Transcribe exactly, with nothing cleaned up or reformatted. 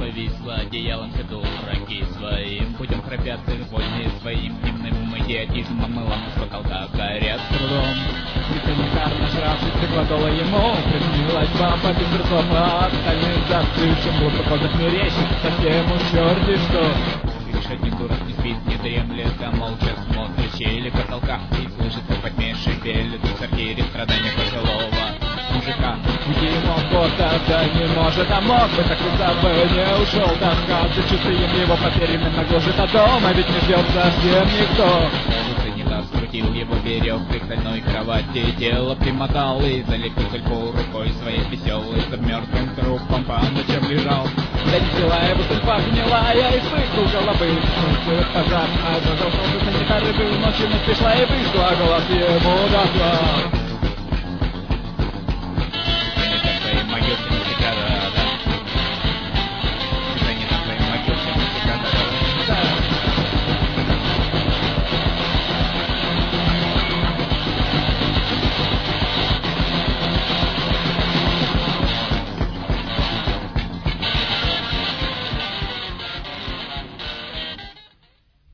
повисла, одеялом сидул враги своим путем храпят вольные своим дневным идиотизмом мылом с потолка горят с трудом. И санитар, нажравшись, прикладывала ему, приснилась баба без ртома, остальных застывшим глубоко захмерещик, совсем уж черти что. Решетник дурак не спит, не дремлет, а молча смотрит щели потолка и слышится во тьме шипелит в сортире страдания пожилого мужика. Где ему года, да не может, а мог бы, так куда бы не ушел тоска, за чувствуем его попеременно гложет, а дома ведь не ждет совсем никто. Санитар скрутил его веревкой к стальной кровати, тело примотал и залепил только рукой своей веселой, за мертвым трупом по ночам лежал. Донесла его судьба гнилая, и вспыхнул головы, вспыхнул пожар, а задолжался санитар, и был ночью не пришла, и пришла голос ему дошла.